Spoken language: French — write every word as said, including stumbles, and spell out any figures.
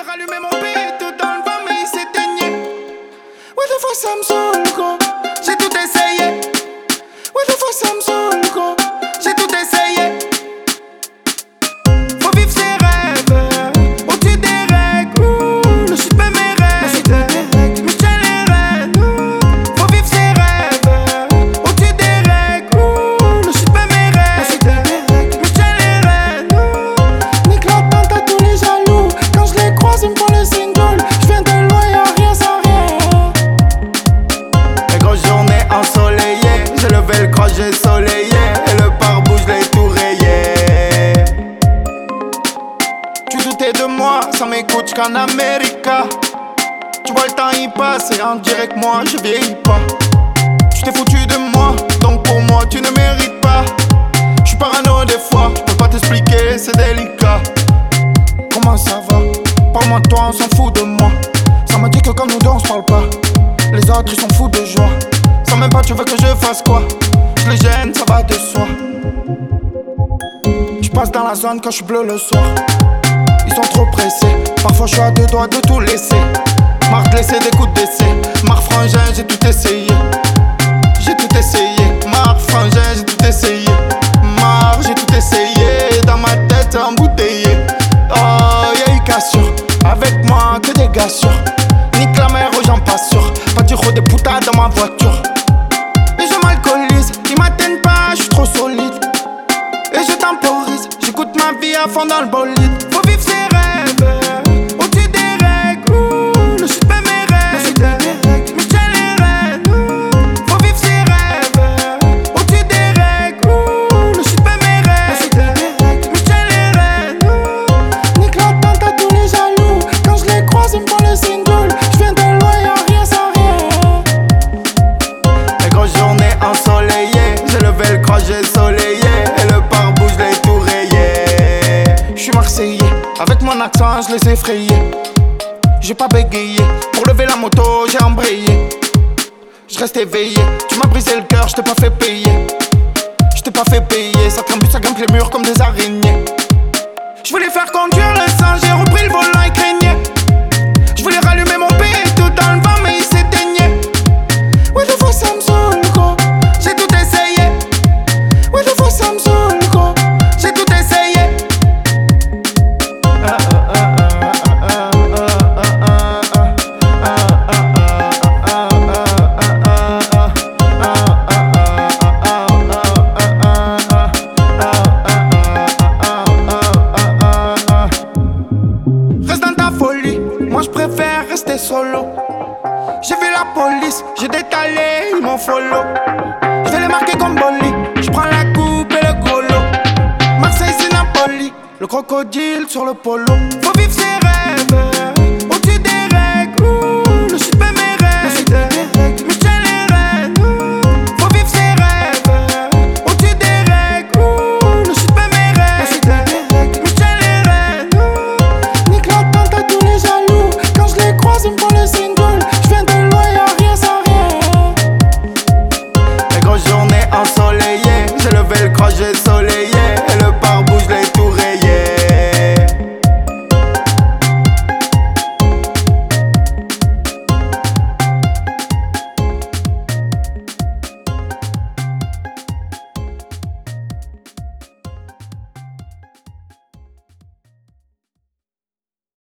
rallumé mon beat dans le vent mais il s'éteignait. Ouais des fois ça me saoule quoi, j'ai tout essayé. Ouais des fois ça me saoule quoi, j'ai tout essayé. Faut vivre ses rêves, au-dessus des règles. Ouh, le shit paie mes règles, mais tiens les rênes. Faut vivre ses rêves, au-dessus des règles. Ouh, le shit paie mes règles, mais tiens les rênes. Nique la tente à tous les jaloux, quand je les croise ils me font le single. Je viens de loin, y'a rien sans rien. Les grosses journées ensoleillées, j'ai levé le croche, j'ai soleillé. Et le pare-bouche, je l'ai tout rayé. Tu doutais de moi, ça m'écoute qu'en Amérique. Tu vois le temps y passe et on dirait que moi je vieillis pas. Tu t'es foutu de moi, donc pour moi tu ne mérites pas. Je suis parano des fois, je peux pas t'expliquer, c'est délicat. Comment ça va? Parle-moi de toi, on s'en fout de moi. Ça m'a dit que comme nous deux on se parle pas. Les autres ils sont fous de joie. Sans même pas tu veux que je fasse quoi? Je les gêne, ça va de soi. Je passe dans la zone quand je suis bleu le soir. Ils sont trop pressés, parfois je suis à deux doigts de tout laisser. Marre de laisser des coups d'essai. Marre frangin, j'ai tout essayé. J'ai tout essayé. Marre frangin, j'ai tout essayé. Marre, j'ai tout essayé. Dans ma tête embouteillé. Oh, y'a eu cassure. Avec moi que des gars sûrs. Nique la mer aux gens pas sûrs. Pas du gros des putains dans ma voiture. Et je m'alcoolise, ils m'atteignent pas, je suis trop solide. Et je temporise, j'écoute ma vie à fond dans le bolide. Faut vivre ses rêves, au-dessus des règles. Ouh, le shit paie mes règles, mais tiens les rênes. Faut vivre ses rêves, au-dessus des règles. Ouh, le shit paie mes règles, mais tiens les rênes. Nique la tente à tous les jaloux, quand je les croise ils me font le single. Je viens de loin, y'a rien sans rien. Les grosses journées ensoleillées, j'ai levé le croche, j'ai soleillé. Et le pare-bouche, je l'ai tout rayé. Je suis marseillais, avec mon accent je les effrayais. J'ai pas bégayé, pour lever la moto j'ai embrayé. Je reste éveillé, tu m'as brisé le cœur, je t'ai pas fait payer. Je t'ai pas fait payer, ça trimpe, ça grimpe les murs comme des araignées. Je voulais faire conduire le sang, j'ai repris le volant et craignais. Je voulais rallumer mon beat dans le vent mais il s'éteignait. Ouais des fois ça me saoule quoi, j'ai tout essayé. Ouais des fois ça me saoule quoi, j'ai tout essayé. Reste dans ta folie, moi je préfère rester solo. J'ai vu la police, j'ai détalé, ils m'ont follow. Je vais les marquer comme Bolly, je prends la coupe et le gros lot. Marseille c'est Napoli, le crocodile sur le polo. Faut vivre